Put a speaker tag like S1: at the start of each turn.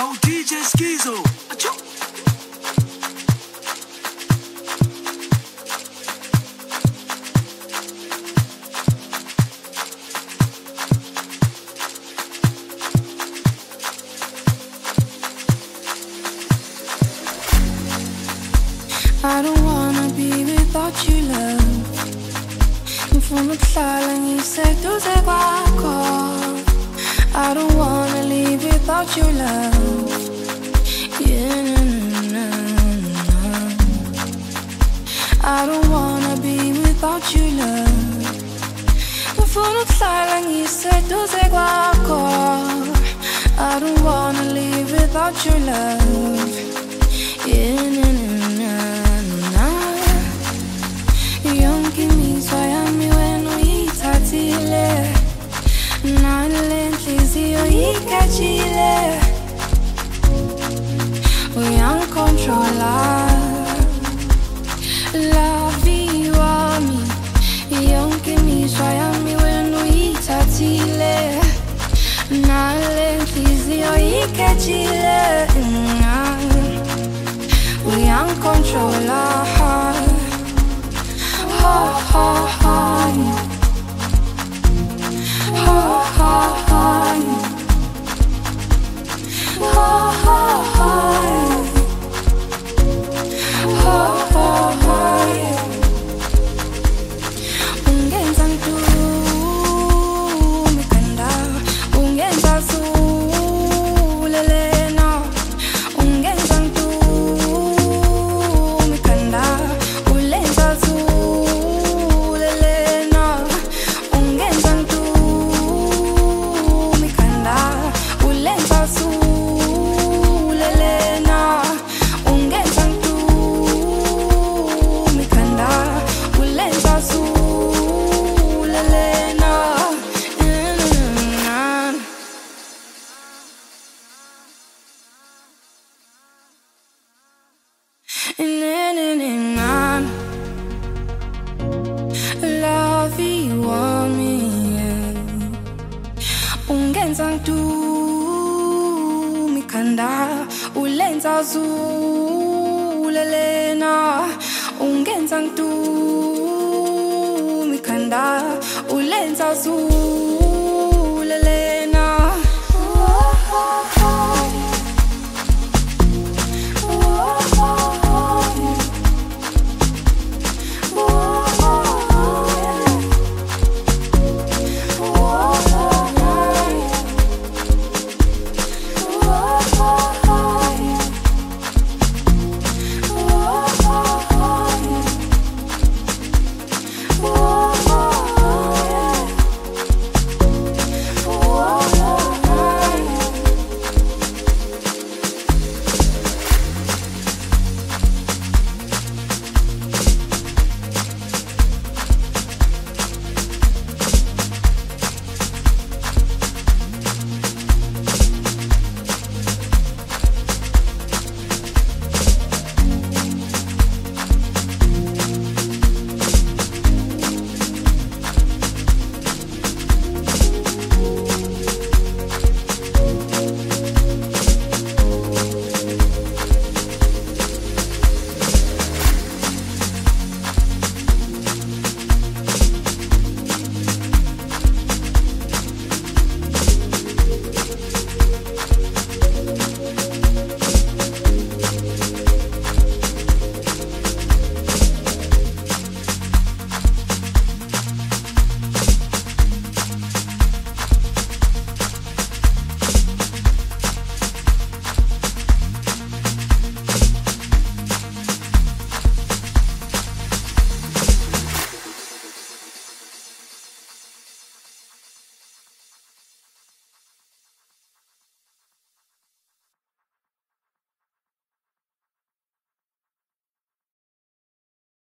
S1: Oh, DJ Schizo. Achoo.
S2: I don't wanna be without you, love. Ngifuna ukuhlala ngiseduze kwakho. I don't wanna leave without your love. Yeah, na, na, na. I don't wanna be without you, love. Ngifuna ukuhlala ngiseduze kwakho. I don't wanna leave without your love. Yeah, na, na, na. Yonke imizwa yami wena uyithathile, nale nhliziyo ikajile, uyangicontrola, la vie wami. Yonke imizwa yami wena uyithathile, nale nhliziyo ikajile, uyangicontrola. Ha ha ha, ha ha ha, ha ha ha, ha ha ha. Ungenza ngidumekanda, ungenza sulelena, ungenza ngidumekanda, ulenza ulenza zulelena, ungenza ngidumekanda, ulenza zulelena.